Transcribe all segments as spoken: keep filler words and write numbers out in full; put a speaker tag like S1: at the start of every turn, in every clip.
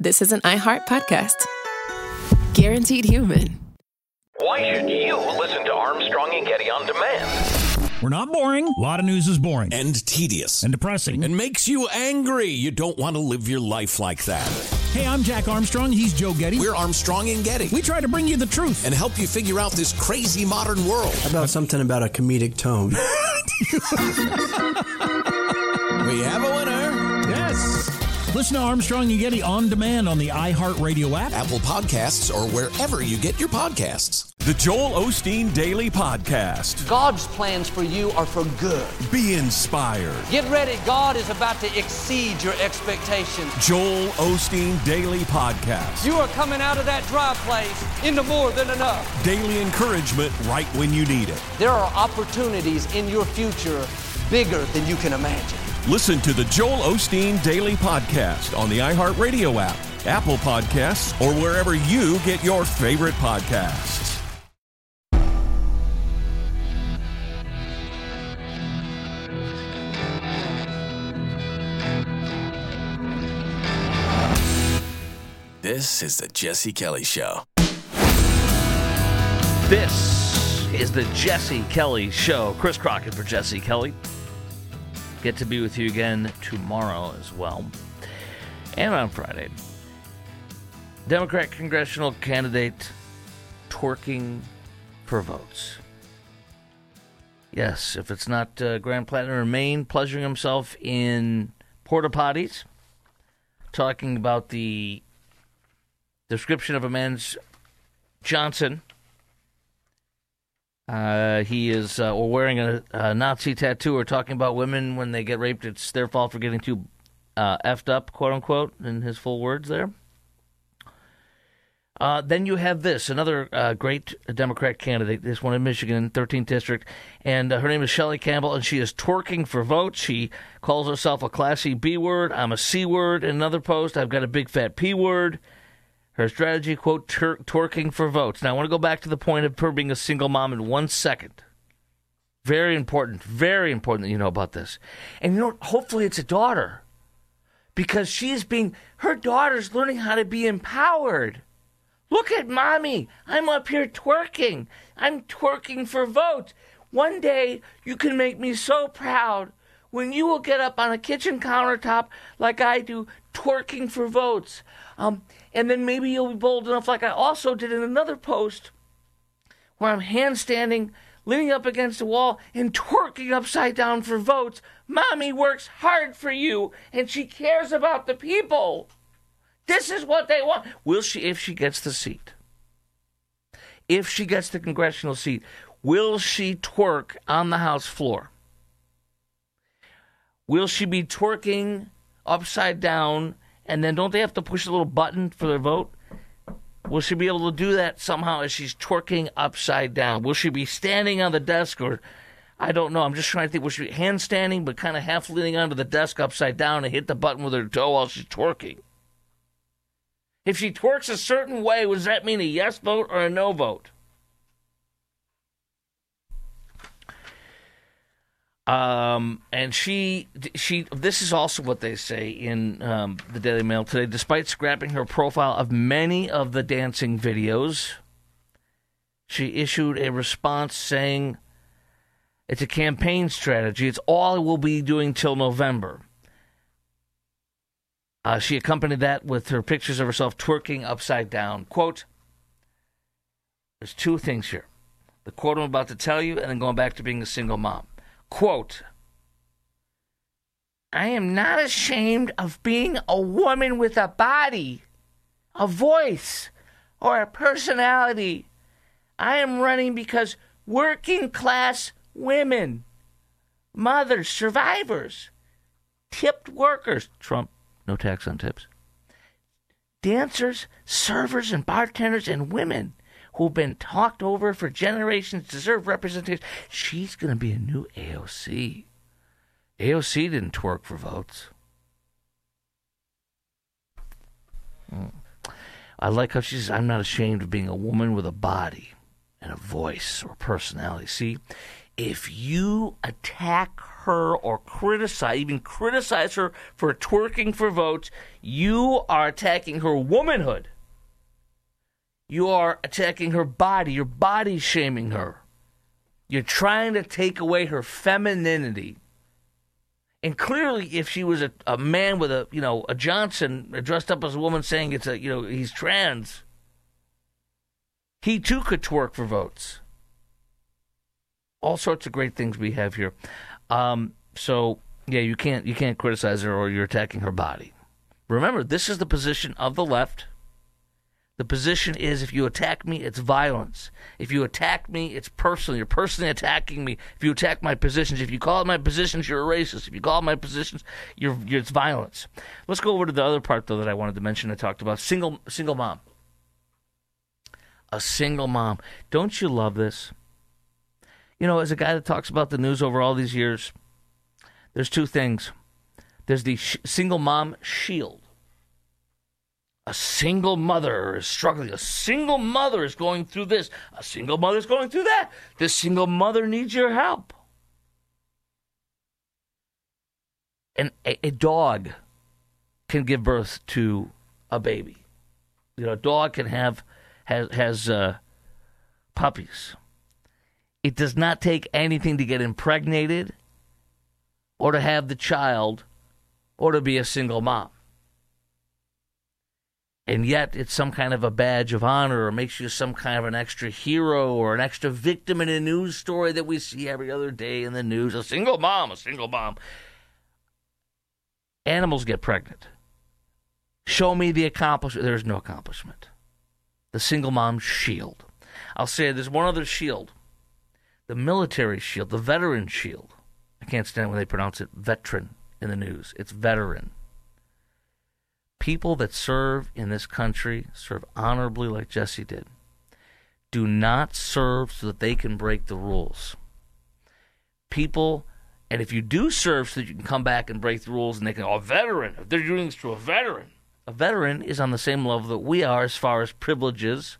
S1: this is an iHeart podcast. Guaranteed human.
S2: Why should you listen to Armstrong and Getty on demand?
S3: We're not boring. A lot of news is boring.
S4: And tedious.
S3: And depressing.
S4: And makes you angry. You don't want to live your life like that.
S3: Hey, I'm Jack Armstrong. He's Joe Getty.
S4: We're Armstrong and Getty.
S3: We try to bring you the truth.
S4: And help you figure out this crazy modern world.
S5: How about something about a comedic tone?
S4: We have a winner.
S3: Yes. Listen to Armstrong and Getty on demand on the iHeartRadio app,
S4: Apple Podcasts, or wherever you get your podcasts.
S6: The Joel Osteen Daily Podcast.
S7: God's plans for you are for good.
S6: Be inspired.
S7: Get ready. God is about to exceed your expectations.
S6: Joel Osteen Daily Podcast.
S7: You are coming out of that dry place into more than enough.
S6: Daily encouragement right when you need it.
S7: There are opportunities in your future bigger than you can imagine.
S6: Listen to the Joel Osteen Daily Podcast on the iHeartRadio app, Apple Podcasts, or wherever you get your favorite podcasts.
S4: This is the Jesse Kelly Show.
S8: This is the Jesse Kelly Show. Chris Crockett for Jesse Kelly. Get to be with you again tomorrow as well. And on Friday. Democrat congressional candidate twerking for votes. Yes, if it's not uh, Grand Platinum or Maine, pleasuring himself in porta potties, talking about the description of a man's Johnson. Uh, he is uh, or wearing a, a Nazi tattoo or talking about women when they get raped. It's their fault for getting too uh, effed up, quote unquote, in his full words there. Uh, then you have this, another uh, great Democrat candidate, this one in Michigan, thirteenth District, and uh, her name is Shelley Campbell, and she is twerking for votes. She calls herself a classy B word. I'm a C word. In another post, I've got a big fat P word. Her strategy, quote, twer- twerking for votes. Now, I want to go back to the point of her being a single mom in one second. Very important, very important that you know about this. And, you know, hopefully it's a daughter. Because she's being, her daughter's learning how to be empowered. Look at mommy. I'm up here twerking. I'm twerking for votes. One day, you can make me so proud when you will get up on a kitchen countertop like I do, twerking for votes. Um, and then maybe you'll be bold enough, like I also did in another post, where I'm handstanding, leaning up against a wall, and twerking upside down for votes. Mommy works hard for you, and she cares about the people. This is what they want. Will she, if she gets the seat? If she gets the congressional seat, will she twerk on the House floor? Will she be twerking upside down, and then don't they have to push a little button for their vote? Will she be able to do that somehow as she's twerking upside down? Will she be standing on the desk, or I don't know. I'm just trying to think. Will she be handstanding but kind of half leaning onto the desk upside down and hit the button with her toe while she's twerking? If she twerks a certain way, does that mean a yes vote or a no vote? Um, and she, she, this is also what they say in um, the Daily Mail today. Despite scrapping her profile of many of the dancing videos, she issued a response saying it's a campaign strategy. It's all we'll be doing till November. Uh, she accompanied that with her pictures of herself twerking upside down. Quote, there's two things here. The quote I'm about to tell you, and then going back to being a single mom. Quote, I am not ashamed of being a woman with a body, a voice, or a personality. I am running because working class women, mothers, survivors, tipped workers, Trump, no tax on tips, dancers, servers, and bartenders, and women who've been talked over for generations deserve representation. She's going to be a new A O C. A O C didn't twerk for votes. Mm. I like how she says, I'm not ashamed of being a woman with a body and a voice or personality. See, if you attack her or criticize, even criticize her for twerking for votes, you are attacking her womanhood. You are attacking her body. You're body shaming her. You're trying to take away her femininity. And clearly, if she was a, a man with a, you know, a Johnson dressed up as a woman saying it's a, you know, he's trans, he too could twerk for votes. All sorts of great things we have here. Um, so yeah, you can't you can't criticize her or you're attacking her body. Remember, this is the position of the left. The position is, if you attack me, it's violence. If you attack me, it's personal. You're personally attacking me. If you attack my positions, if you call out my positions, you're a racist. If you call out my positions, you're, you're it's violence. Let's go over to the other part, though, that I wanted to mention. I talked about single single mom. A single mom. Don't you love this? You know, as a guy that talks about the news over all these years, there's two things. There's the sh- single mom shield. A single mother is struggling. A single mother is going through this. A single mother is going through that. This single mother needs your help. And a, a dog can give birth to a baby. You know, a dog can have has has uh, puppies. It does not take anything to get impregnated, or to have the child, or to be a single mom. And yet it's some kind of a badge of honor, or makes you some kind of an extra hero or an extra victim in a news story that we see every other day in the news. A single mom, a single mom. Animals get pregnant. Show me the accomplishment. There's no accomplishment. The single mom shield. I'll say there's one other shield. The military shield, the veteran shield. I can't stand when they pronounce it veteran in the news. It's veteran. People that serve in this country serve honorably like Jesse did. Do not serve so that they can break the rules. People, and if you do serve so that you can come back and break the rules and they can, oh, a veteran, if they're doing this to a veteran. A veteran is on the same level that we are as far as privileges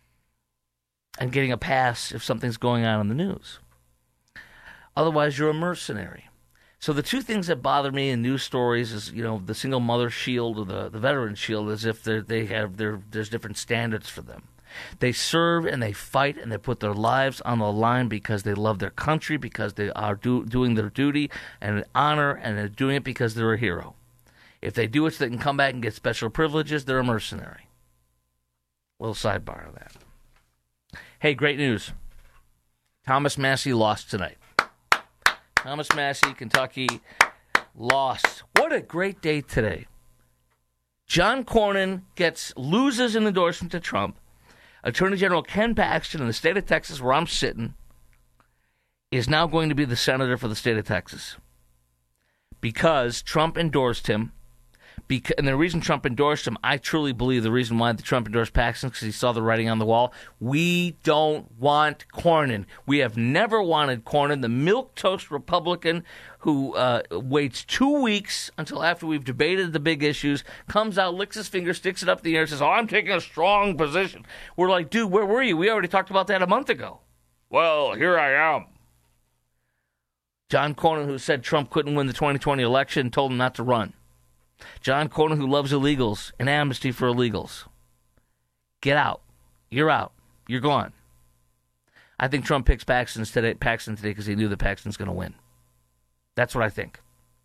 S8: and getting a pass if something's going on in the news. Otherwise, you're a mercenary. So the two things that bother me in news stories is, you know, the single mother shield or the, the veteran shield, as if they they have their there's different standards for them. They serve and they fight and they put their lives on the line because they love their country, because they are do, doing their duty and honor, and they're doing it because they're a hero. If they do it so they can come back and get special privileges, they're a mercenary. Little sidebar of that. Hey, great news. Thomas Massie lost tonight. Thomas Massie, Kentucky, lost. What a great day today. John Cornyn gets loses an endorsement to Trump. Attorney General Ken Paxton in the state of Texas, where I'm sitting, is now going to be the senator for the state of Texas because Trump endorsed him. Because, and the reason Trump endorsed him, I truly believe the reason why the Trump endorsed Paxton is because he saw the writing on the wall. We don't want Cornyn. We have never wanted Cornyn, the milquetoast Republican who uh, waits two weeks until after we've debated the big issues, comes out, licks his finger, sticks it up in the air, and says, oh, I'm taking a strong position. We're like, dude, where were you? We already talked about that a month ago. Well, here I am. John Cornyn, who said Trump couldn't win the twenty twenty election, told him not to run. John Cornyn, who loves illegals and amnesty for illegals. Get out. You're out. You're gone. I think Trump picks Paxton today Paxton today because he knew that Paxton's going to win. That's what I think.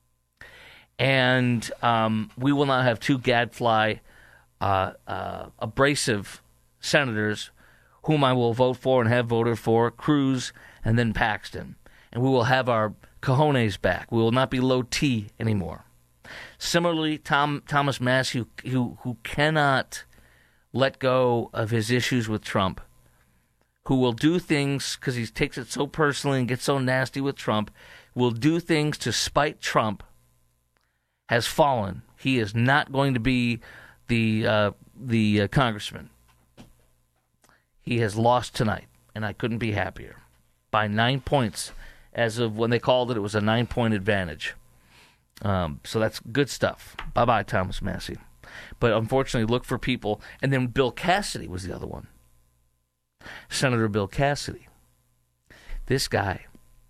S8: And um, we will not have two gadfly, uh, uh, abrasive senators whom I will vote for and have voted for, Cruz and then Paxton. And we will have our cojones back. We will not be low T anymore. Similarly, Tom Thomas Massie, who, who who cannot let go of his issues with Trump, who will do things because he takes it so personally and gets so nasty with Trump, will do things to spite Trump, has fallen. He is not going to be the uh, the uh, congressman. He has lost tonight, and I couldn't be happier. By nine points, as of when they called it, it was a nine-point advantage. Um, so that's good stuff. Bye-bye, Thomas Massie. But unfortunately, look for people. And then Bill Cassidy was the other one. Senator Bill Cassidy. This guy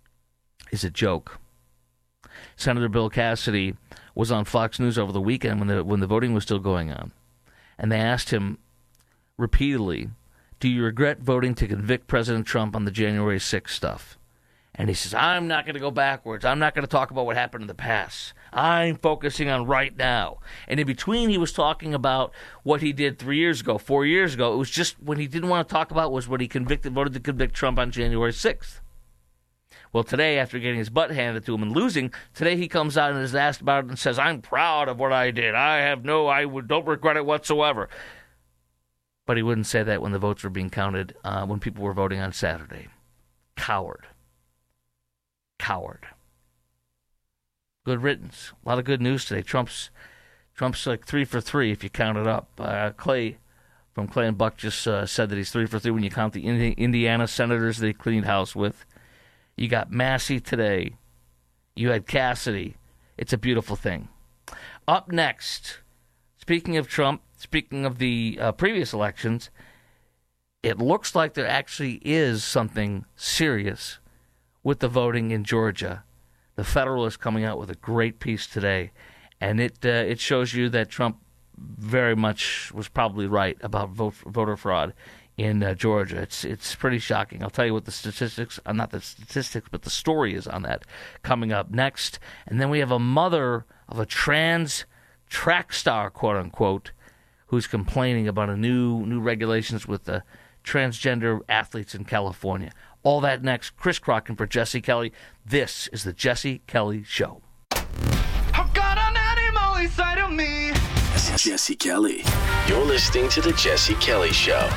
S8: is a joke. Senator Bill Cassidy was on Fox News over the weekend when the when the voting was still going on, and they asked him repeatedly, do you regret voting to convict President Trump on the January sixth stuff? And he says, I'm not going to go backwards. I'm not going to talk about what happened in the past. I'm focusing on right now. And in between, he was talking about what he did three years ago, four years ago. It was just what he didn't want to talk about was what he convicted, voted to convict Trump on January sixth. Well, today, after getting his butt handed to him and losing, today he comes out and is asked about it and says, I'm proud of what I did. I have no, I would, don't regret it whatsoever. But he wouldn't say that when the votes were being counted, uh, when people were voting on Saturday. Coward. Coward. Good riddance. A lot of good news today. Trump's Trump's like three for three if you count it up. Uh, Clay from Clay and Buck just uh, said that he's three for three when you count the Indi- Indiana senators that he cleaned house with. You got Massey today. You had Cassidy. It's a beautiful thing. Up next, speaking of Trump, speaking of the uh, previous elections, it looks like there actually is something serious with the voting in Georgia. The Federalist coming out with a great piece today, and it uh, it shows you that Trump very much was probably right about vote, voter fraud in uh, Georgia. It's it's pretty shocking. I'll tell you what the statistics, uh, not the statistics, but the story is on that coming up next. And then we have a mother of a trans track star, quote unquote, who's complaining about a new new regulations with the transgender athletes in California. All that next. Chris Crocken for Jesse Kelly. This is the Jesse Kelly Show.
S9: I've got an animal inside of me.
S4: Jesse Kelly. You're listening to the Jesse Kelly Show.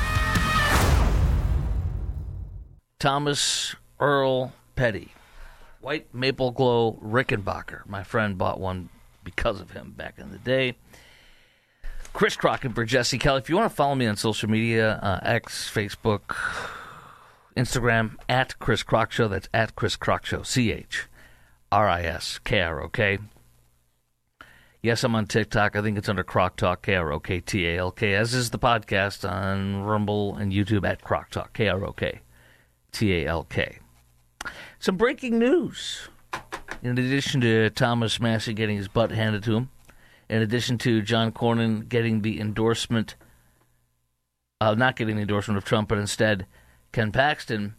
S8: Thomas Earl Petty. White Maple Glow Rickenbacker. My friend bought one because of him back in the day. Chris Crocken for Jesse Kelly. If you want to follow me on social media, uh, X, Facebook, Instagram, at Chris Crock Show. That's at Chris Crock Show. C H R I S K R O K. Yes, I'm on TikTok. I think it's under Crock Talk, K R O K T A L K, as is the podcast on Rumble and YouTube at Crock Talk, K R O K T A L K. Some breaking news. In addition to Thomas Massey getting his butt handed to him, in addition to John Cornyn getting the endorsement, uh, not getting the endorsement of Trump, but instead Ken Paxton.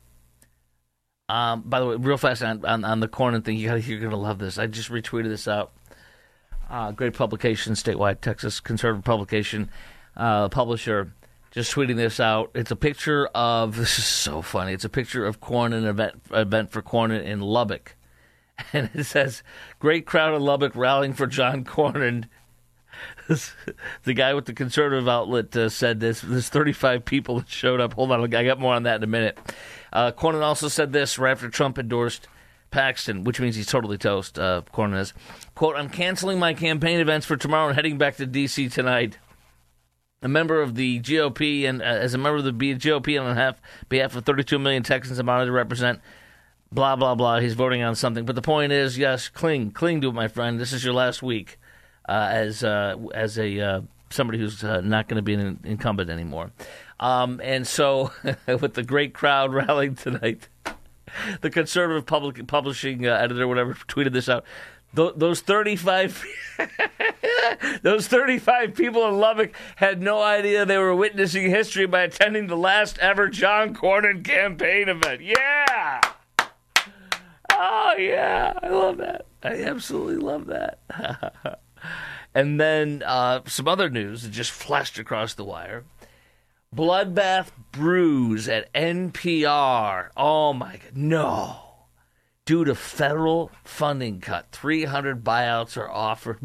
S8: Um, by the way, real fast on, on, on the Cornyn thing, you gotta, you're going to love this. I just retweeted this out. Uh, great publication, statewide Texas conservative publication, uh, publisher, just tweeting this out. It's a picture of, this is so funny, it's a picture of Cornyn, event, event for Cornyn in Lubbock. And it says, great crowd in Lubbock rallying for John Cornyn. The guy with the conservative outlet uh, said this. There's thirty-five people that showed up. Hold on, I got more on that in a minute. Uh, Cornyn also said this right after Trump endorsed Paxton, which means he's totally toast, uh, Cornyn is. Quote, I'm canceling my campaign events for tomorrow and heading back to D C tonight. A member of the G O P, and uh, as a member of the G O P on behalf, behalf of thirty-two million Texans I'm honored to represent, blah, blah, blah. He's voting on something. But the point is, yes, cling. Cling to it, my friend. This is your last week uh, as uh, as a uh, somebody who's uh, not going to be an incumbent anymore. Um, and so, with the great crowd rallying tonight, the conservative public publishing uh, editor, whatever, tweeted this out. Th- those thirty-five, those thirty-five people in Lubbock had no idea they were witnessing history by attending the last ever John Cornyn campaign event. Yeah. Oh, yeah. I love that. I absolutely love that. And then uh, some other news that just flashed across the wire. Bloodbath brews at N P R. Oh, my God. No. Due to federal funding cut, three hundred buyouts are offered.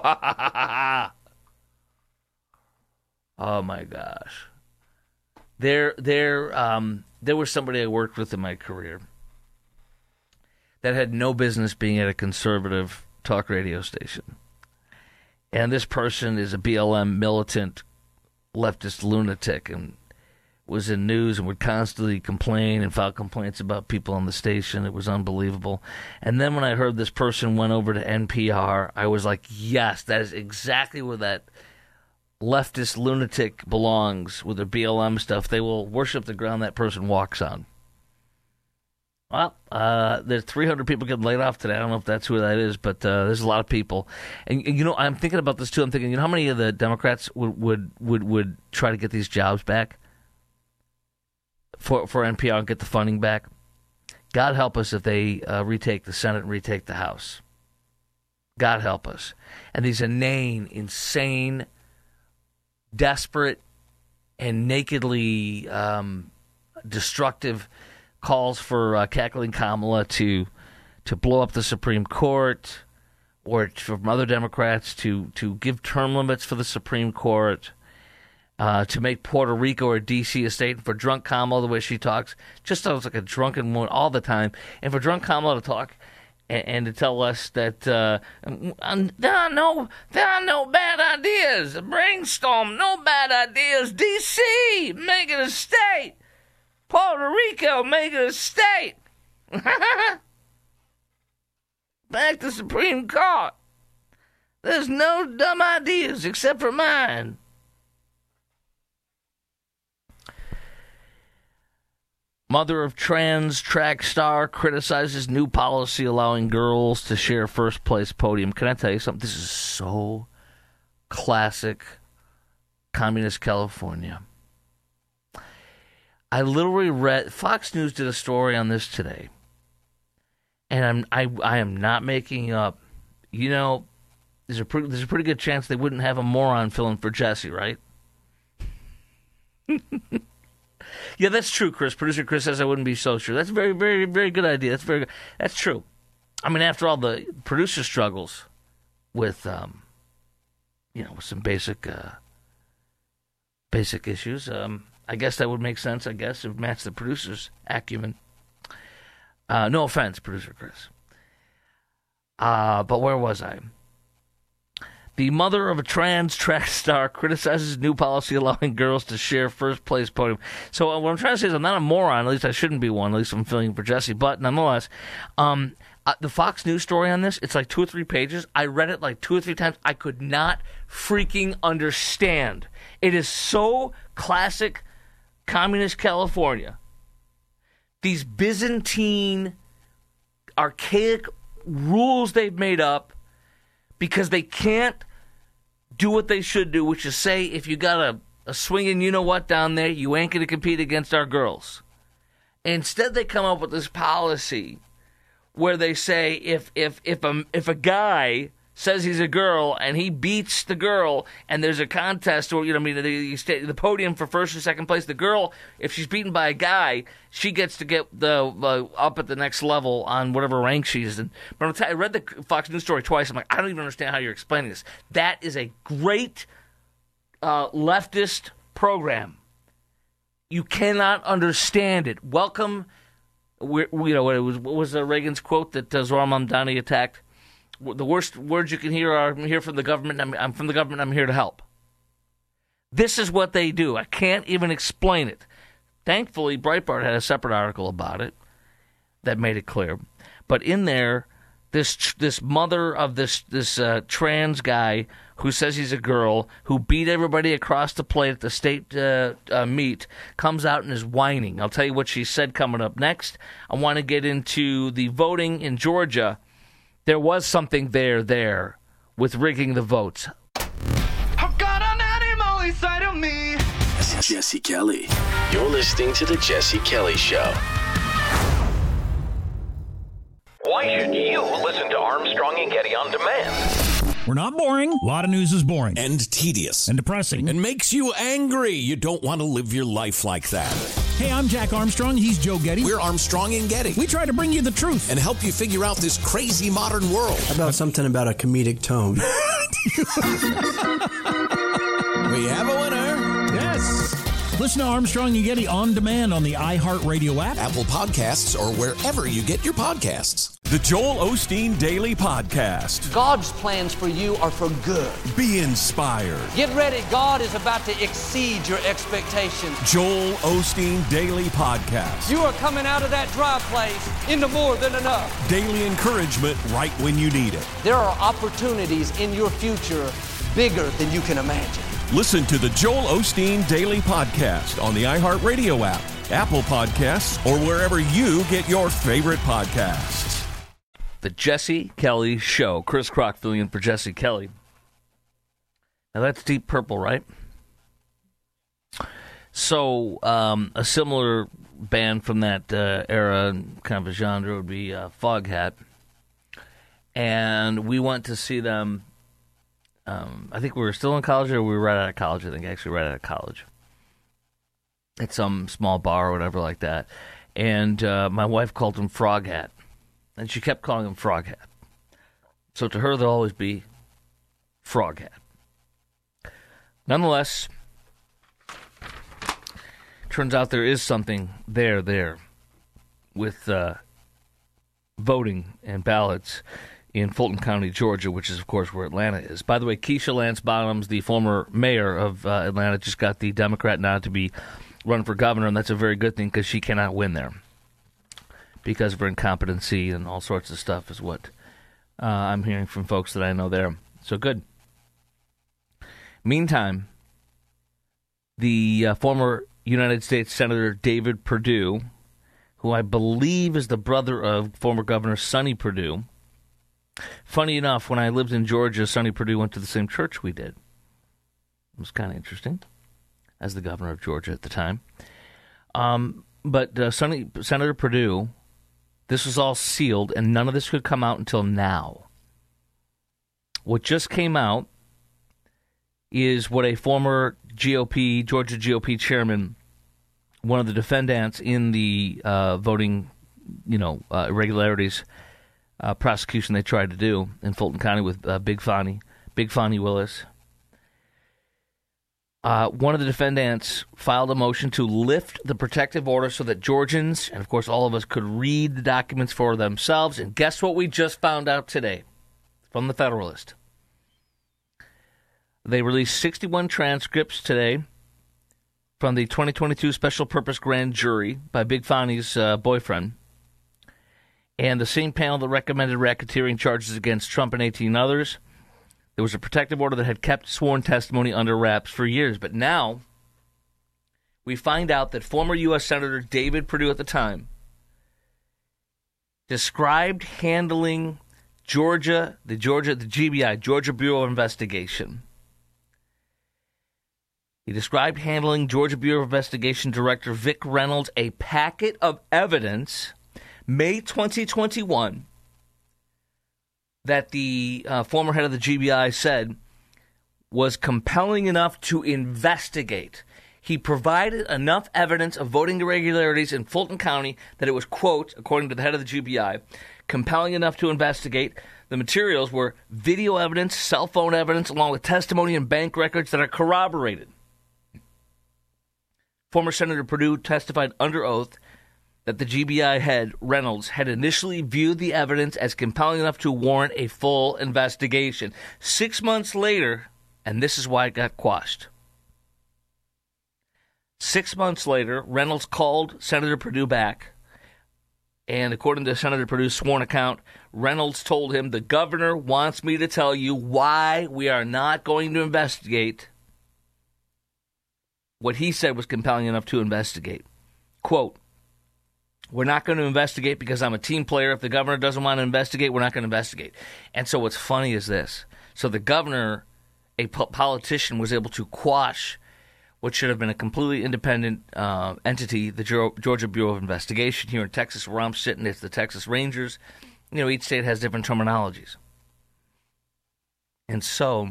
S8: Oh, my gosh. There, there, um, there was somebody I worked with in my career that had no business being at a conservative talk radio station. And this person is a B L M militant leftist lunatic and was in news and would constantly complain and file complaints about people on the station. It was unbelievable. And then when I heard this person went over to N P R, I was like, yes, that is exactly where that leftist lunatic belongs with their B L M stuff. They will worship the ground that person walks on. Well, uh, there's three hundred people getting laid off today. I don't know if that's who that is, but uh, there's a lot of people. And, you know, I'm thinking about this, too. I'm thinking, you know how many of the Democrats would would, would, would try to get these jobs back for, for N P R and get the funding back? God help us if they uh, retake the Senate and retake the House. God help us. And these inane, insane, desperate, and nakedly um, destructive calls for uh, cackling Kamala to to blow up the Supreme Court, or from other Democrats to, to give term limits for the Supreme Court, uh, to make Puerto Rico or D C a state, and for drunk Kamala, the way she talks, just sounds like a drunken woman all the time, and for drunk Kamala to talk and, and to tell us that uh, there are no there are no bad ideas, brainstorm, no bad ideas, D C, make it a state. Puerto Rico, make it a state. Back to Supreme Court. There's no dumb ideas except for mine. Mother of trans track star criticizes new policy allowing girls to share first place podium. Can I tell you something? This is so classic communist California. I literally read, Fox News did a story on this today, and I'm I I am not making up. You know, there's a pretty, there's a pretty good chance they wouldn't have a moron filling for Jesse, right? Yeah, that's true, Chris. Producer Chris says I wouldn't be so sure. That's a very, very, very good idea. That's very good. That's true. I mean, after all the producer struggles with, um, you know, with some basic, uh, basic issues, um. I guess that would make sense, I guess. It would match the producer's acumen. Uh, no offense, Producer Chris. Uh, but where was I? The mother of a trans track star criticizes new policy allowing girls to share first place podium. So uh, what I'm trying to say is I'm not a moron. At least I shouldn't be one. At least I'm filling for Jesse. But nonetheless, um, uh, the Fox News story on this, it's like two or three pages. I read it like two or three times. I could not freaking understand. It is so classic communist California. These Byzantine, archaic rules they've made up because they can't do what they should do, which is say, if you got a, a swinging you-know-what down there, you ain't going to compete against our girls. Instead, they come up with this policy where they say if if if a, if a guy says he's a girl and he beats the girl and there's a contest, or, you know, I mean, the, the podium for first or second place, the girl, if she's beaten by a guy, she gets to get the uh, up at the next level on whatever rank she's in. But I'm tell you, I read the Fox News story twice. I'm like, I don't even understand how you're explaining this. That is a great uh, leftist program. You cannot understand it. Welcome, we, you know, what, it was, what was uh, Reagan's quote that uh, Zohar Mamdani attacked? The worst words you can hear are, I'm here from the government, I'm, I'm from the government, I'm here to help. This is what they do. I can't even explain it. Thankfully, Breitbart had a separate article about it that made it clear. But in there, this this mother of this, this uh, trans guy who says he's a girl, who beat everybody across the plate at the state uh, uh, meet, comes out and is whining. I'll tell you what she said coming up next. I want to get into the voting in Georgia. There was something there, there, with rigging the votes.
S9: I've got an animal inside of me.
S4: Jesse Kelly. You're listening to The Jesse Kelly Show.
S2: Why should you listen to Armstrong and Getty on demand?
S3: We're not boring. A lot of news is boring.
S6: And tedious.
S3: And depressing.
S6: And makes you angry. You don't want to live your life like that.
S3: Hey, I'm Jack Armstrong. He's Joe Getty.
S6: We're Armstrong and Getty.
S3: We try to bring you the truth.
S6: And help you figure out this crazy modern world.
S5: How about something about a comedic tone?
S6: We have a winner.
S3: Yes. Listen to Armstrong and Getty on demand on the iHeartRadio app,
S6: Apple Podcasts, or wherever you get your podcasts. The Joel Osteen Daily Podcast.
S7: God's plans for you are for good.
S6: Be inspired.
S7: Get ready. God is about to exceed your expectations.
S6: Joel Osteen Daily Podcast.
S7: You are coming out of that dry place into more than enough.
S6: Daily encouragement right when you need it.
S7: There are opportunities in your future bigger than you can imagine.
S6: Listen to the Joel Osteen Daily Podcast on the iHeartRadio app, Apple Podcasts, or wherever you get your favorite podcasts.
S8: The Jesse Kelly Show. Chris Crock filling in for Jesse Kelly. Now that's Deep Purple, right? So um, a similar band from that uh, era, kind of a genre, would be uh, Foghat. And we went to see them, um, I think we were still in college, or we were right out of college, I think, actually right out of college. At some small bar or whatever like that. And uh, my wife called him Froghat. And she kept calling him Froghat. So to her, there'll always be Froghat. Nonetheless, turns out there is something there, there, with uh, voting and ballots in Fulton County, Georgia, which is, of course, where Atlanta is. By the way, Keisha Lance Bottoms, the former mayor of uh, Atlanta, just got the Democrat nod to be run for governor, and that's a very good thing because she cannot win there because of her incompetency and all sorts of stuff is what uh, I'm hearing from folks that I know there. So good. Meantime, the uh, former United States Senator David Perdue, who I believe is the brother of former Governor Sonny Perdue. Funny enough, when I lived in Georgia, Sonny Perdue went to the same church we did. It was kind of interesting, as the governor of Georgia at the time. Um, but uh, Sonny, Senator Perdue, this was all sealed, and none of this could come out until now. What just came out is what a former G O P, Georgia G O P chairman, one of the defendants in the uh, voting, you know, uh, irregularities uh, prosecution they tried to do in Fulton County with uh, Big Fonnie, Big Fonnie Willis. Uh, one of the defendants filed a motion to lift the protective order so that Georgians, and of course all of us, could read the documents for themselves. And guess what we just found out today from the Federalist? They released sixty-one transcripts today from the twenty twenty-two Special Purpose Grand Jury by Big Fonnie's uh, boyfriend. And the same panel that recommended racketeering charges against Trump and eighteen others. There was a protective order that had kept sworn testimony under wraps for years. But now we find out that former U S Senator David Perdue at the time described handling Georgia, the Georgia, the G B I, Georgia Bureau of Investigation. He described handling Georgia Bureau of Investigation Director Vic Reynolds a packet of evidence, May twenty twenty-one, that the uh, former head of the G B I said was compelling enough to investigate. He provided enough evidence of voting irregularities in Fulton County that it was, quote, according to the head of the G B I, compelling enough to investigate. The materials were video evidence, cell phone evidence, along with testimony and bank records that are corroborated. Former Senator Perdue testified under oath that the G B I head, Reynolds, had initially viewed the evidence as compelling enough to warrant a full investigation. Six months later, and this is why it got quashed. Six months later, Reynolds called Senator Perdue back, and according to Senator Perdue's sworn account, Reynolds told him, the governor wants me to tell you why we are not going to investigate what he said was compelling enough to investigate. Quote, we're not going to investigate because I'm a team player. If the governor doesn't want to investigate, we're not going to investigate. And so what's funny is this. So the governor, a po- politician, was able to quash what should have been a completely independent uh, entity, the Georgia Bureau of Investigation. Here in Texas, where I'm sitting, it's the Texas Rangers. You know, each state has different terminologies. And so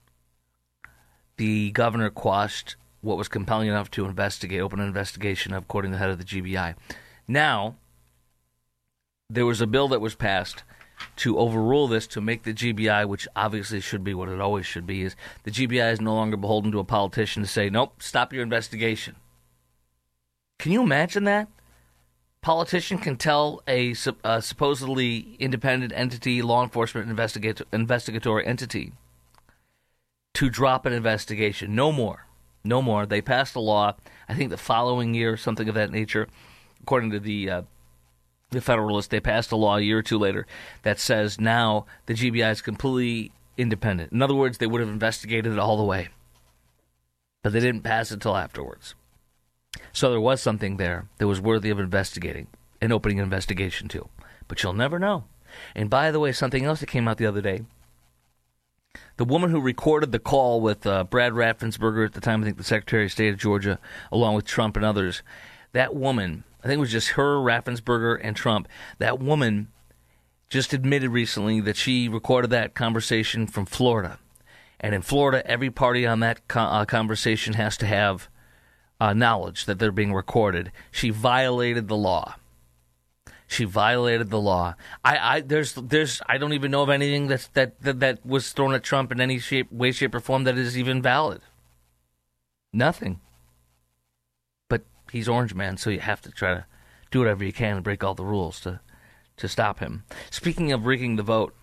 S8: the governor quashed what was compelling enough to investigate, open an investigation, according to the head of the G B I. Now, there was a bill that was passed to overrule this, to make the G B I, which obviously should be what it always should be, is the G B I is no longer beholden to a politician to say, nope, stop your investigation. Can you imagine that? Politician can tell a, a supposedly independent entity, law enforcement investigator, investigatory entity, to drop an investigation. No more. No more. They passed a law, I think the following year, something of that nature, according to the uh, the Federalist. They passed a law a year or two later that says now the G B I is completely independent. In other words, they would have investigated it all the way. But they didn't pass it until afterwards. So there was something there that was worthy of investigating and opening an investigation to. But you'll never know. And by the way, something else that came out the other day, the woman who recorded the call with uh, Brad Raffensperger at the time, I think the Secretary of State of Georgia, along with Trump and others, that woman, I think it was just her, Raffensperger, and Trump, that woman just admitted recently that she recorded that conversation from Florida. And in Florida, every party on that co- uh, conversation has to have uh, knowledge that they're being recorded. She violated the law. She violated the law. I, I there's there's I don't even know of anything that's, that that that was thrown at Trump in any shape, way, shape, or form that is even valid. Nothing. But he's Orange Man, so you have to try to do whatever you can and break all the rules to to stop him. Speaking of rigging the vote,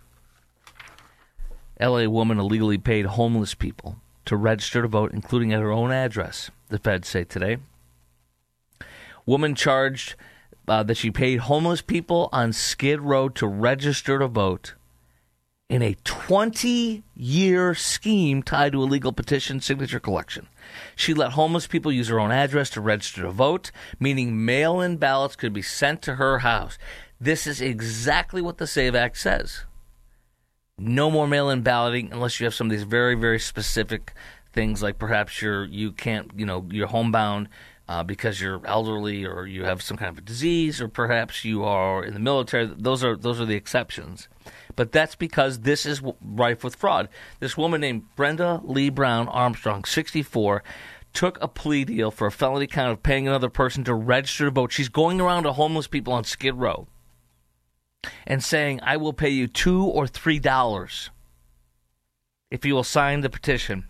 S8: L A woman illegally paid homeless people to register to vote, including at her own address, the feds say today. Woman charged uh, that she paid homeless people on Skid Row to register to vote in a twenty-year scheme tied to illegal petition signature collection. She let homeless people use her own address to register to vote, meaning mail-in ballots could be sent to her house. This is exactly what the SAVE Act says. No more mail-in balloting unless you have some of these very, very specific things, like perhaps you're you can't, you know, you're homebound uh, because you're elderly or you have some kind of a disease, or perhaps you are in the military. Those are those are the exceptions. But that's because this is rife with fraud. This woman named Brenda Lee Brown Armstrong, sixty-four, took a plea deal for a felony count of paying another person to register to vote. She's going around to homeless people on Skid Row and saying, I will pay you two or three dollars if you will sign the petition.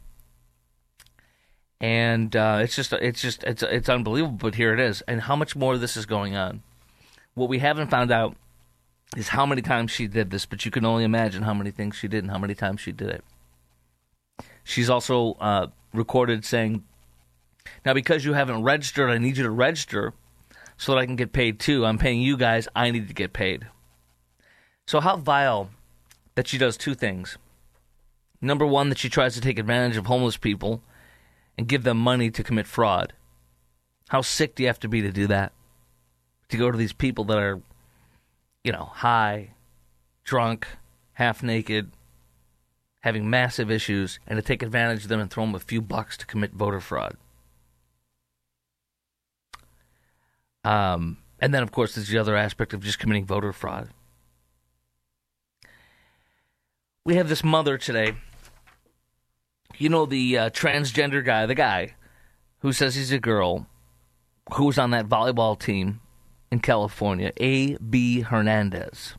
S8: And uh, it's just, it's just, it's it's unbelievable. But here it is. And how much more of this is going on? What we haven't found out is how many times she did this, but you can only imagine how many things she did and how many times she did it. She's also uh, recorded saying, now because you haven't registered, I need you to register so that I can get paid too. I'm paying you guys, I need to get paid. So how vile that she does two things. Number one, that she tries to take advantage of homeless people and give them money to commit fraud. How sick do you have to be to do that? To go to these people that are, you know, high, drunk, half naked, having massive issues, and to take advantage of them and throw them a few bucks to commit voter fraud. Um, and then, of course, there's the other aspect of just committing voter fraud. We have this mother today, you know, the uh, transgender guy, the guy who says he's a girl, who was on that volleyball team in California, A B Hernandez.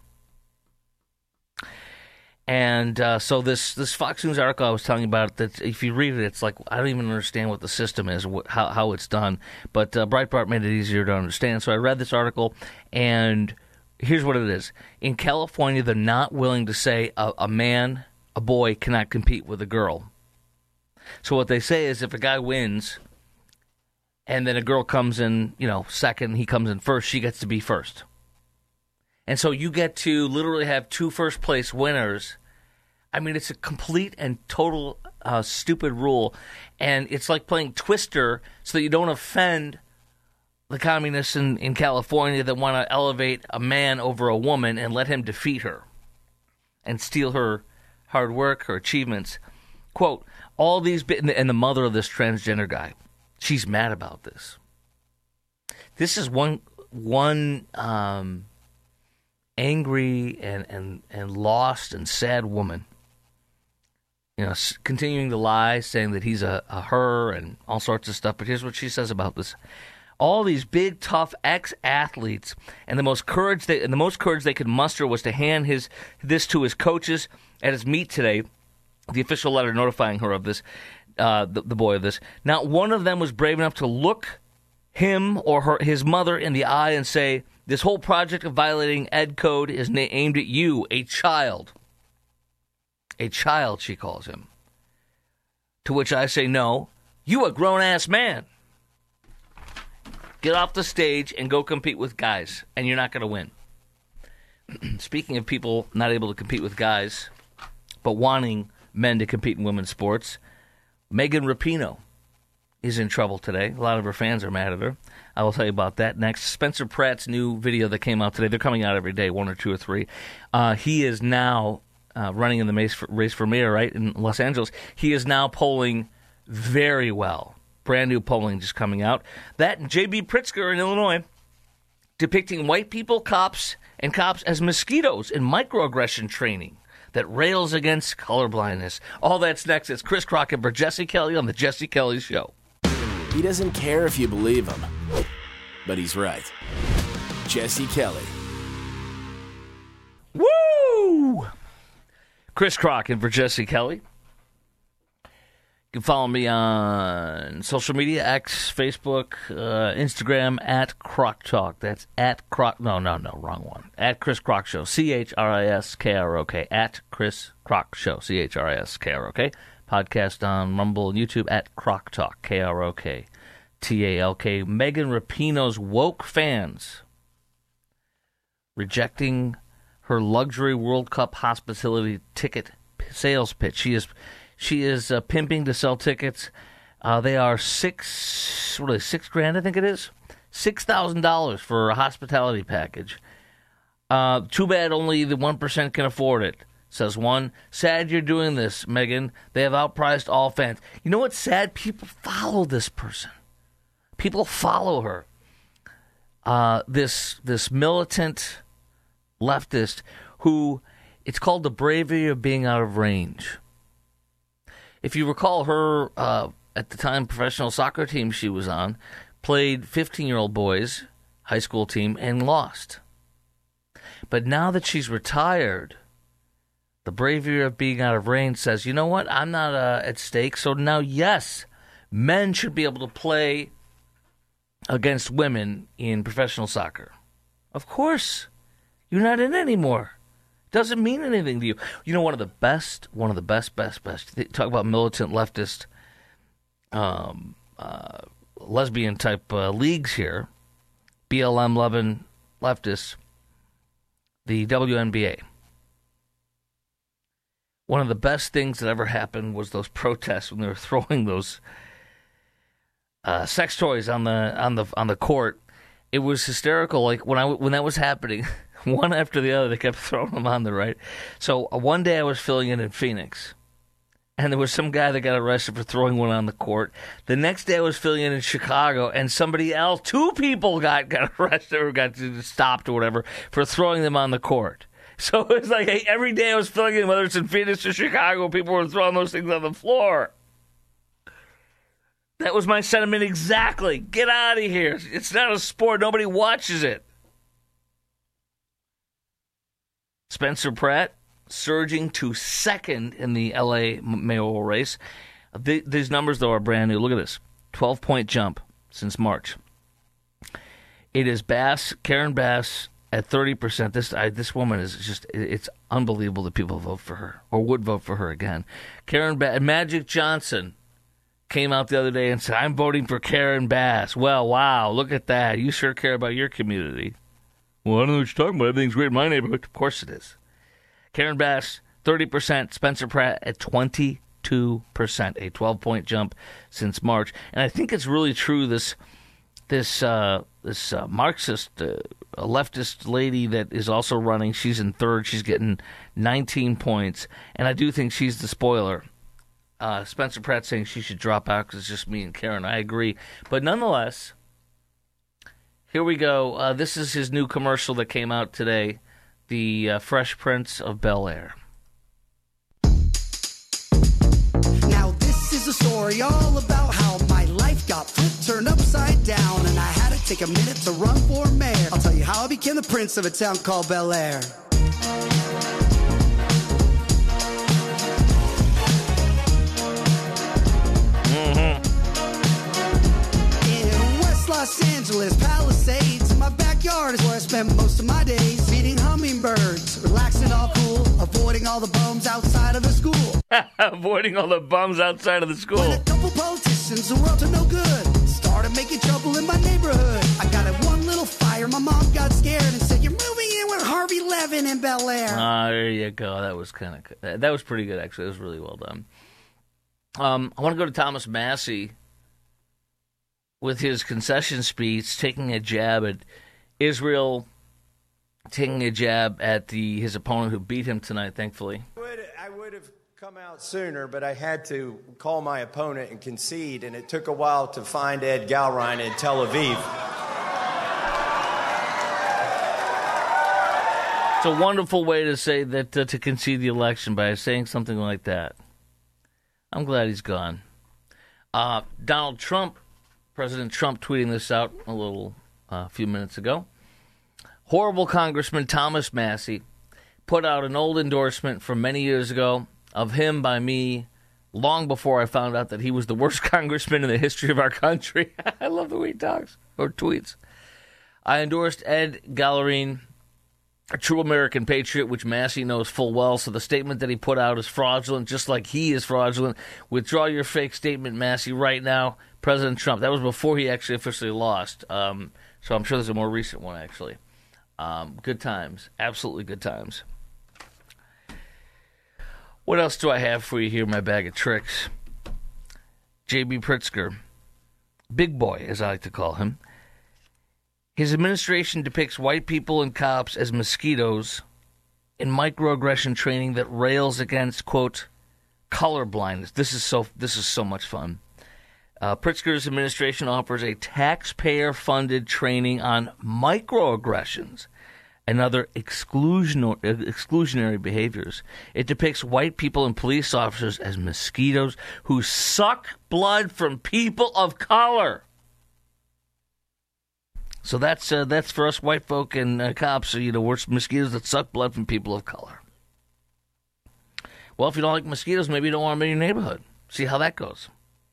S8: And uh, so this, this Fox News article I was telling you about, that if you read it, it's like, I don't even understand what the system is, what, how, how it's done. But uh, Breitbart made it easier to understand. So I read this article, and here's what it is. In California, they're not willing to say a, a man, a boy, cannot compete with a girl. So what they say is if a guy wins and then a girl comes in, you know, second, he comes in first, she gets to be first. And so you get to literally have two first-place winners. I mean, it's a complete and total uh, stupid rule. And it's like playing Twister so that you don't offend the communists in, in California that want to elevate a man over a woman and let him defeat her and steal her hard work, her achievements. Quote, all these, and the mother of this transgender guy, she's mad about this. This is one one um, angry and, and, and lost and sad woman, you know, continuing to lie, saying that he's a, a her and all sorts of stuff. But here's what she says about this. All these big, tough ex-athletes, and the most courage they and the most courage they could muster was to hand his this to his coaches at his meet today. The official letter notifying her of this, uh, the, the boy of this. Not one of them was brave enough to look him or her, his mother in the eye and say, "This whole project of violating ed code is na- aimed at you, a child." A child, she calls him. To which I say, no, you a grown-ass man. Get off the stage and go compete with guys, and you're not going to win. Speaking of people not able to compete with guys, but wanting men to compete in women's sports, Megan Rapinoe is in trouble today. A lot of her fans are mad at her. I will tell you about that next. Spencer Pratt's new video that came out today. They're coming out every day, one or two or three. Uh, he is now uh, running in the race for, race for mayor, right, in Los Angeles. He is now polling very well. Brand new polling just coming out. That and J B. Pritzker in Illinois depicting white people, cops, and cops as mosquitoes in microaggression training that rails against colorblindness. All that's next. It's Chris Crockett for Jesse Kelly on The Jesse Kelly Show.
S4: He doesn't care if you believe him, but he's right. Jesse Kelly.
S8: Woo! Chris Crockett for Jesse Kelly. You can follow me on social media, X, Facebook, uh, Instagram, at Croc Talk. That's at Croc... No, no, no, wrong one. At Chris Croc Show, C H R I S K R O K. At Chris Croc Show, C H R I S K R O K. Podcast on Rumble and YouTube at Croc Talk, K R O K T A L K. Megan Rapinoe's woke fans rejecting her luxury World Cup hospitality ticket sales pitch. She is she is uh, pimping to sell tickets. Uh, they are six, what are they, six grand, I think it is? Six thousand dollars for a hospitality package. Uh, too bad only the one percent can afford it. Says one. Sad you're doing this, Megan. They have outpriced all fans. You know what's sad? People follow this person. People follow her. Uh, this this militant leftist who, it's called the bravery of being out of range. If you recall her, uh, at the time, professional soccer team she was on, played fifteen-year-old boys, high school team, and lost. But now that she's retired, the bravery of being out of range says, you know what, I'm not uh, at stake, so now, yes, men should be able to play against women in professional soccer. Of course. You're not in anymore. Doesn't mean anything to you. You know, one of the best, one of the best, best, best, talk about militant leftist, um, uh, lesbian-type uh, leagues here, B L M loving leftists, the W N B A. One of the best things that ever happened was those protests when they were throwing those uh, sex toys on the on the on the court. It was hysterical. Like when I when that was happening, one after the other, they kept throwing them on the right. So uh, one day I was filling in in Phoenix, and there was some guy that got arrested for throwing one on the court. The next day I was filling in in Chicago, and somebody else, two people got got arrested or got stopped or whatever for throwing them on the court. So it's like hey, every day I was filling in, whether it's in Phoenix or Chicago, people were throwing those things on the floor. That was my sentiment exactly. Get out of here. It's not a sport. Nobody watches it. Spencer Pratt surging to second in the L A mayoral race. These numbers, though, are brand new. Look at this. twelve-point jump since March. It is Bass, Karen Bass, at thirty percent. This I, this woman is just, it's unbelievable that people vote for her or would vote for her again. Karen Bass, Magic Johnson came out the other day and said, I'm voting for Karen Bass. Well, wow, look at that. You sure care about your community. Well, I don't know what you're talking about. Everything's great in my neighborhood. Of course it is. Karen Bass, thirty percent. Spencer Pratt at twenty-two percent. A twelve-point jump since March. And I think it's really true, this this uh, this uh, Marxist, uh, leftist lady that is also running, she's in third. She's getting nineteen points. And I do think she's the spoiler. Uh, Spencer Pratt saying she should drop out because it's just me and Karen. I agree. But nonetheless, here we go. Uh, this is his new commercial that came out today, the uh, Fresh Prince of Bel-Air.
S10: Now this is a story all about how my life got flipped, turned upside down, and I had to take a minute to run for mayor. I'll tell you how I became the prince of a town called Bel-Air. Los Angeles, Palisades, in my backyard is where I spend most of my days. Feeding hummingbirds, relaxing all cool, avoiding all the bums outside of the school.
S8: Avoiding all the bums outside of the school.
S10: When a couple politicians who were up to no good started making trouble in my neighborhood. I got at one little fire, my mom got scared and said, you're moving in with Harvey Levin in Bel-Air.
S8: Ah, there you go. That was kind of good. That was pretty good, actually. It was really well done. Um, I want to go to Thomas Massey with his concession speech, taking a jab at Israel, taking a jab at the his opponent who beat him tonight, thankfully.
S11: I would, I would have come out sooner, but I had to call my opponent and concede, and it took a while to find Ed Galrein in Tel Aviv.
S8: It's a wonderful way to say that, uh, to concede the election by saying something like that. I'm glad he's gone. Uh, Donald Trump, President Trump tweeting this out a little, a uh, few minutes ago. Horrible Congressman Thomas Massie put out an old endorsement from many years ago of him by me long before I found out that he was the worst congressman in the history of our country. I love the way he talks or tweets. I endorsed Ed Galrein, a true American patriot, which Massie knows full well, so the statement that he put out is fraudulent, just like he is fraudulent. Withdraw your fake statement, Massie, right now. President Trump. That was before he actually officially lost, um, so I'm sure there's a more recent one, actually. Um, good times. Absolutely good times. What else do I have for you here in my bag of tricks? J B. Pritzker, Big Boy, as I like to call him. His administration depicts white people and cops as mosquitoes in microaggression training that rails against, quote, color blindness. This is so this is so much fun. Uh, Pritzker's administration offers a taxpayer-funded training on microaggressions and other exclusionary, exclusionary behaviors. It depicts white people and police officers as mosquitoes who suck blood from people of color. So that's uh, that's for us white folk and uh, cops. You know, we're mosquitoes that suck blood from people of color. Well, if you don't like mosquitoes, maybe you don't want them in your neighborhood. See how that goes.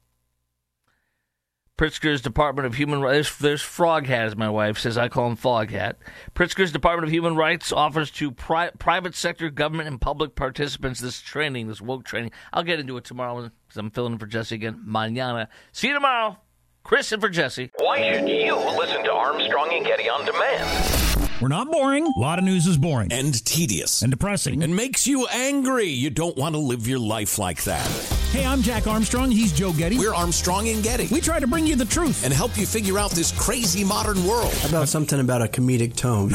S8: Pritzker's Department of Human Rights, there's, there's Frog Hat, as my wife says. I call him Fog Hat. Pritzker's Department of Human Rights offers to pri- private sector, government, and public participants this training, this woke training. I'll get into it tomorrow because I'm filling in for Jesse again. Mañana. See you tomorrow. Chris and for Jesse.
S2: Why should you listen to Armstrong and Getty on demand?
S3: We're not boring. A lot of news is boring.
S6: And tedious.
S3: And depressing.
S6: And makes you angry. You don't want to live your life like that.
S3: Hey, I'm Jack Armstrong. He's Joe Getty.
S6: We're Armstrong and Getty.
S3: We try to bring you the truth.
S6: And help you figure out this crazy modern world.
S5: How about something about a comedic tone?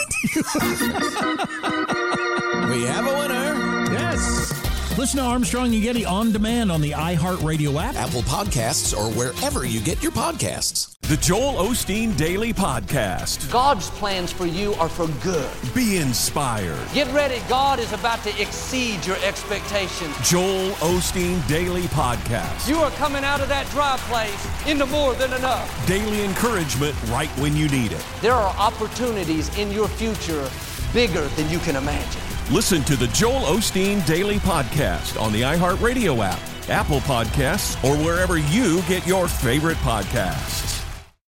S6: We have a winner.
S3: Yes. Listen to Armstrong and Getty on demand on the iHeartRadio app,
S6: Apple Podcasts, or wherever you get your podcasts. The Joel Osteen Daily Podcast.
S7: God's plans for you are for good.
S6: Be inspired.
S7: Get ready. God is about to exceed your expectations.
S6: Joel Osteen Daily Podcast.
S7: You are coming out of that dry place into more than enough.
S6: Daily encouragement right when you need it.
S7: There are opportunities in your future bigger than you can imagine.
S6: Listen to the Joel Osteen Daily Podcast on the iHeartRadio app, Apple Podcasts, or wherever you get your favorite podcasts.